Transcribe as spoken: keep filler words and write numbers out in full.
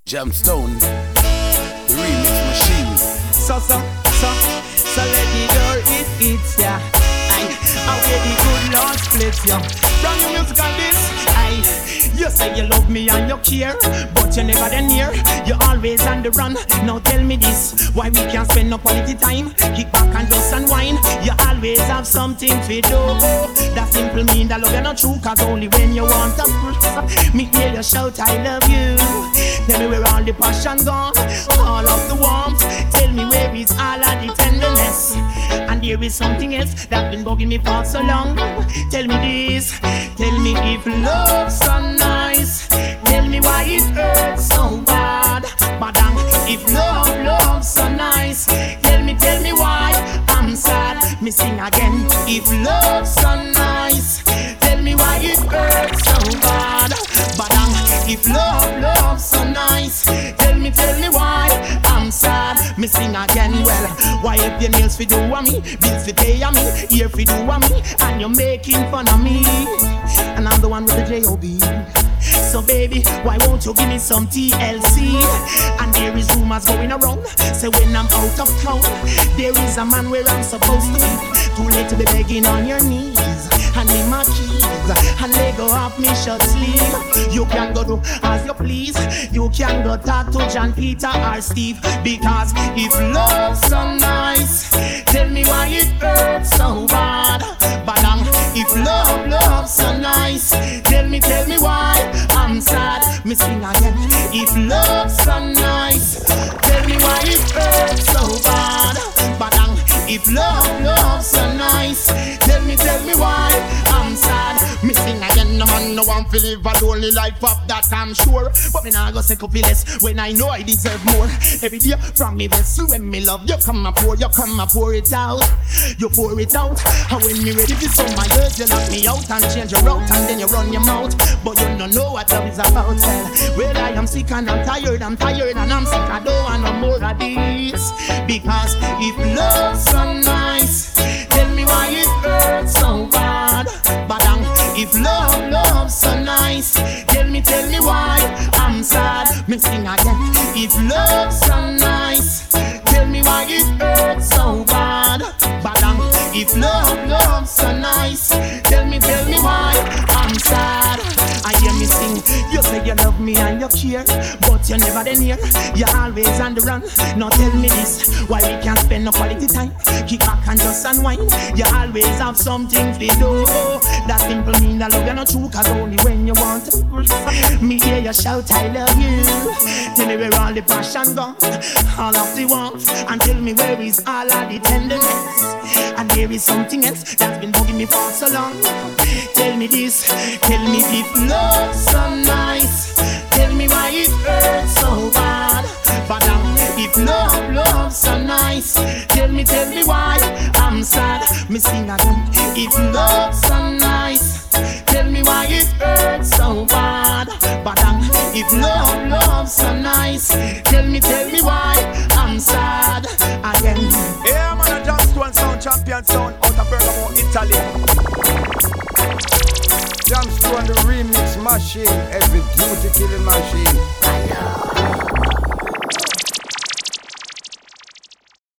Jamstone, the remix machine. So, so, so, so let the door it hits ya. Aye, I wear the good Lord splits ya. From your musical this, aye, you say you love me and you care, but you never then near. You're always on the run. Now tell me this, why we can't spend no quality time? Kick back and just unwind. You always have something to do. That simple mean that love you're not true, cause only when you want to me hear you shout I love you. Tell me where all the passion gone, all of the warmth. Tell me where is all of the tenderness. And there is something else that's been bugging me for so long. Tell me this, tell me if love's so nice. Tell me why it hurts so bad. But um, if love, love's so nice. Tell me, tell me why I'm sad. Me sing again. If love's so nice. Tell me why it hurts so bad. But um, if love, love's so nice. Tell me, tell me why I'm sad. Me sing again. Well, why if your nails fi do a me, bills fi pay a me, ear fi do a me, and you're making fun of me, and I'm the one with the J O B. So baby, why won't you give me some T L C? And there is rumors going around, say when I'm out of town, there is a man where I'm supposed to be. Too late to be begging on your knees, hand me my keys, and let go off me shirt sleeve. You can go do as you please, you can go talk to John, Peter or Steve. Because if love's so nice, tell me why it hurts so bad. But um, if love, love's so nice, tell me, tell me why I'm sad. Me sing again. If love's so nice, tell me why it hurts so bad. But um, if love, love's so nice, tell me, tell me why I'm sad. Me sing again. No man, no one feel live a lonely life of that I'm sure. But me nah go say copy less when I know I deserve more. Every day from me best, when me love you come and pour, you come and pour it out. You pour it out. And when me ready to sell my girls, you knock me out and change your route, and then you run your mouth. But you don't know what love is about. Well, well, I am sick and I'm tired, I'm tired and I'm sick. I don't want no more of this. Because if love's so nice, tell me why it hurts so bad. But um, if love, love's so nice, tell me, tell me why I'm sad. Me sing again. If love's so nice, tell me why it hurts so bad. But um, if love, love's so nice, tell me, tell me why I'm sad. I hear me sing, you say you love me and you care, but you never then near. You're always on the run. Now tell me this, why we can't spend no quality time? Kick back and just unwind. You always have something to do. That simple mean that love you're not true, cause only when you want to. Me hear you shout I love you. Tell me where all the passion gone, all of the warmth, and tell me where is all of the tenderness. And there is something else that's been bugging me for so long. Tell me this, tell me if love's so nice, tell me why it hurts so bad. But um, if love, love's so nice, tell me, tell me why I'm sad. Me sing again. If love's so nice, tell me why it hurts so bad. But um, if love, love's so nice, tell me, tell me why I'm sad again. Yeah, man, a Jamstone sound champion sound out of Bergamo, Italy. Jamstone the remix machine, every duty killing machine. I know.